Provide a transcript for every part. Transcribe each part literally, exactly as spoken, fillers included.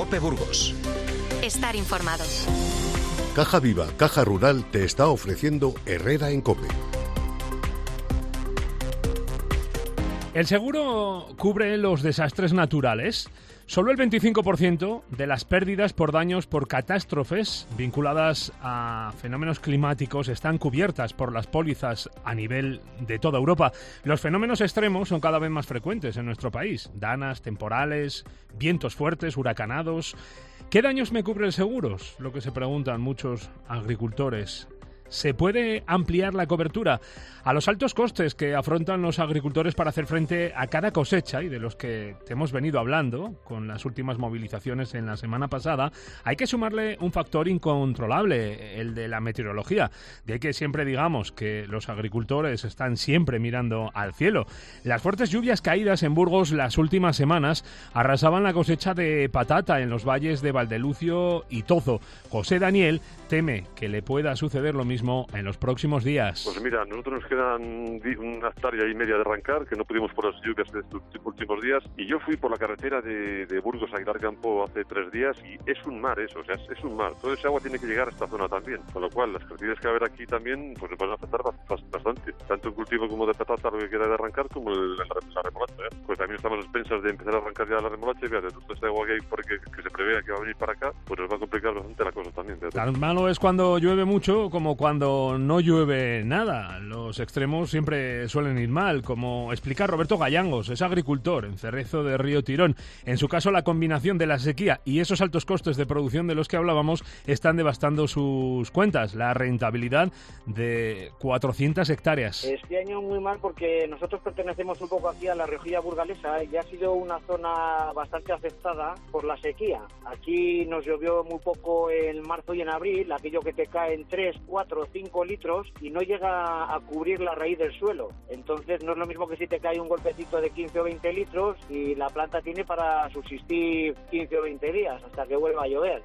COPE Burgos. Estar informado. Caja Viva, Caja Rural te está ofreciendo Herrera en COPE. El seguro cubre los desastres naturales. Solo el veinticinco por ciento de las pérdidas por daños por catástrofes vinculadas a fenómenos climáticos están cubiertas por las pólizas a nivel de toda Europa. Los fenómenos extremos son cada vez más frecuentes en nuestro país. Danas, temporales, vientos fuertes, huracanados. ¿Qué daños me cubre el seguro? Lo que se preguntan muchos agricultores. ¿Se puede ampliar la cobertura a los altos costes que afrontan los agricultores para hacer frente a cada cosecha y de los que te hemos venido hablando con las últimas movilizaciones en la semana pasada? Hay que sumarle un factor incontrolable, el de la meteorología. De ahí que siempre digamos que los agricultores están siempre mirando al cielo. Las fuertes lluvias caídas en Burgos las últimas semanas arrasaban la cosecha de patata en los valles de Valdelucio y Tozo. José Daniel teme que le pueda suceder lo mismo en los próximos días. Pues mira, nosotros nos quedan una hectárea y media de arrancar, que no pudimos por las lluvias de estos últimos días, y yo fui por la carretera de, de Burgos a Aguilar Campo hace tres días y es un mar eso, o sea, es, es un mar. Todo ese agua tiene que llegar a esta zona también, con lo cual las crecidas que va a haber aquí también pues nos van a afectar bastante, tanto en cultivo como de patata, lo que queda de arrancar, como el, la, la remolacha, ¿eh? Pues también estamos a expensas de empezar a arrancar ya la remolacha y fíjate, todo este agua que hay porque, que se prevé que va a venir para acá, pues nos va a complicar bastante la cosa también. Fíjate. Tan malo es cuando llueve mucho como cuando no llueve nada. Los extremos siempre suelen ir mal, como explica Roberto Gallangos, es agricultor en Cerezo de Río Tirón. En su caso, la combinación de la sequía y esos altos costes de producción de los que hablábamos están devastando sus cuentas, la rentabilidad de cuatrocientas hectáreas. Este año muy mal porque nosotros pertenecemos un poco aquí a la Rioja burgalesa y ha sido una zona bastante afectada por la sequía. Aquí nos llovió muy poco en marzo y en abril, aquello que te cae en tres, cuatro, cinco litros y no llega a cubrir la raíz del suelo. Entonces no es lo mismo que si te cae un golpecito de quince o veinte litros y la planta tiene para subsistir quince o veinte días hasta que vuelva a llover.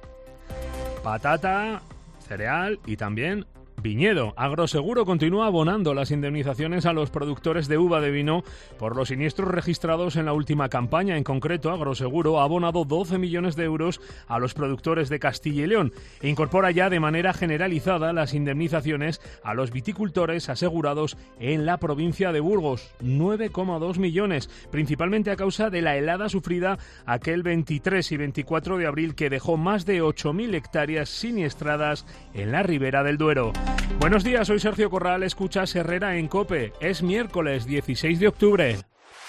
Patata, cereal y también viñedo. Agroseguro continúa abonando las indemnizaciones a los productores de uva de vino por los siniestros registrados en la última campaña. En concreto, Agroseguro ha abonado doce millones de euros a los productores de Castilla y León e incorpora ya de manera generalizada las indemnizaciones a los viticultores asegurados en la provincia de Burgos, nueve coma dos millones, principalmente a causa de la helada sufrida aquel veintitrés y veinticuatro de abril que dejó más de ocho mil hectáreas siniestradas en la ribera del Duero. Buenos días, soy Sergio Corral, escuchas Herrera en COPE. Es miércoles dieciséis de octubre.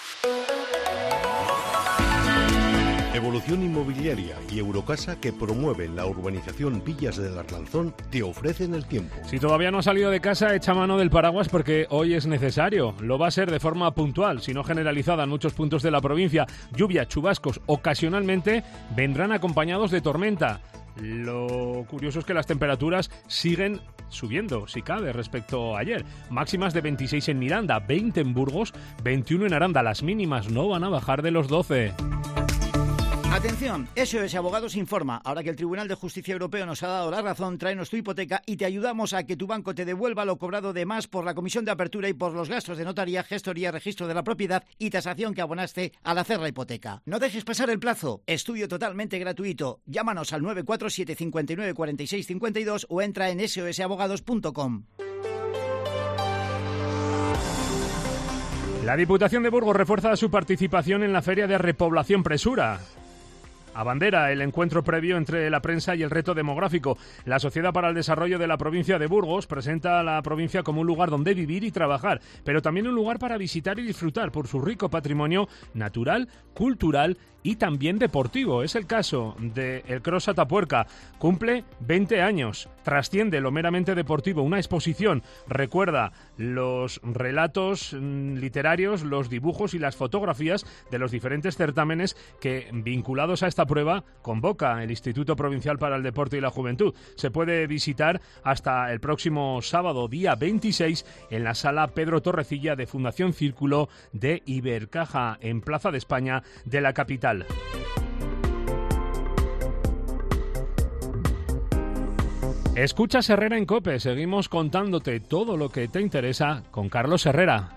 Evolución Inmobiliaria y Eurocasa, que promueven la urbanización Villas del Arlanzón, te ofrecen el tiempo. Si todavía no has salido de casa, echa mano del paraguas porque hoy es necesario. Lo va a ser de forma puntual, si no generalizada en muchos puntos de la provincia. Lluvia, chubascos, ocasionalmente vendrán acompañados de tormenta. Lo curioso es que las temperaturas siguen subiendo, si cabe, respecto a ayer. Máximas de veintiséis en Miranda, veinte en Burgos, veintiuno en Aranda. Las mínimas no van a bajar de los doce. Atención, S O S Abogados informa. Ahora que el Tribunal de Justicia Europeo nos ha dado la razón, tráenos tu hipoteca y te ayudamos a que tu banco te devuelva lo cobrado de más por la comisión de apertura y por los gastos de notaría, gestoría, registro de la propiedad y tasación que abonaste al hacer la hipoteca. No dejes pasar el plazo. Estudio totalmente gratuito. Llámanos al nueve cuatro siete cinco nueve cuatro seis cinco dos o entra en s o s abogados punto com. La Diputación de Burgos refuerza su participación en la Feria de Repoblación Presura. Abandera el encuentro previo entre la prensa y el reto demográfico. La Sociedad para el Desarrollo de la Provincia de Burgos presenta a la provincia como un lugar donde vivir y trabajar, pero también un lugar para visitar y disfrutar por su rico patrimonio natural, cultural y también deportivo. Es el caso de el Cross Atapuerca. Cumple veinte años. Trasciende lo meramente deportivo. Una exposición recuerda los relatos literarios, los dibujos y las fotografías de los diferentes certámenes que, vinculados a esta prueba, convoca el Instituto Provincial para el Deporte y la Juventud. Se puede visitar hasta el próximo sábado, día veintiséis, en la sala Pedro Torrecilla de Fundación Círculo de Ibercaja, en Plaza de España de la capital. Escuchas Herrera en COPE. Seguimos contándote todo lo que te interesa con Carlos Herrera.